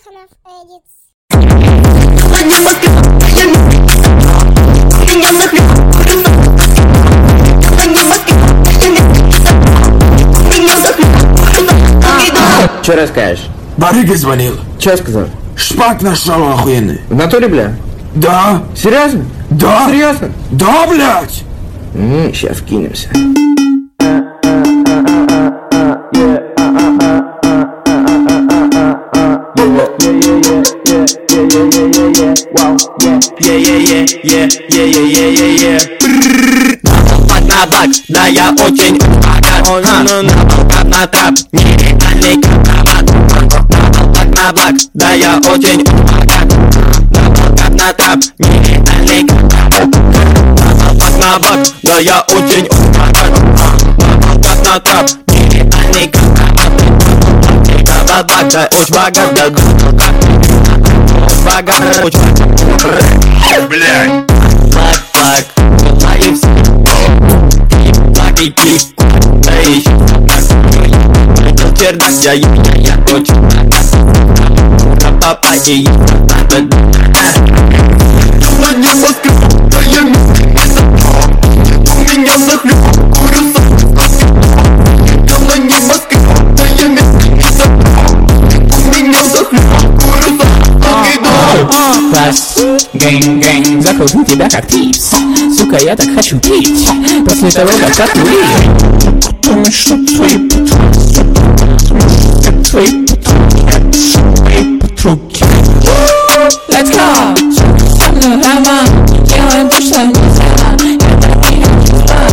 Тихонов Эдитс. Че расскажешь? Барыга звонил. Че сказал? Шпак нашел охуенный. В натуре, бля? Да. Серьезно? Да. Серьезно? Да, блядь. Сейчас кинемся. На бак, да я очень на трап, нереальный контрабанд. На бак, да я очень на трап, нереальный контрабанд. На бак, да я очень на трап, нереальный контрабанд. Бак, да очень богат, да богат, очень блядь. Флаг, лайф, флаги, да еще чердак, я очень папа и на небоскреб, да я у меня захлеб, курюса. На небоскреб, да я у меня захлеб, курюса. Класс, гэнг, закружу тебя как типс. Сука, я так хочу пить после того, как татуировал. Думаешь, что твои подруги. Let's go! Рама, делаем то, что нельзя. Это не хочу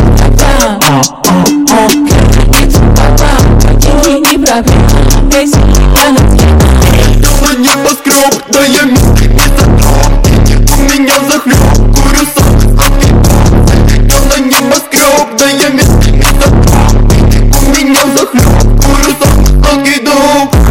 нет проблем, деньги не проблема. Весь на небоскреб, да я не у меня захлеб, курюса. На небоскреб, да я у меня захлеб, курюса.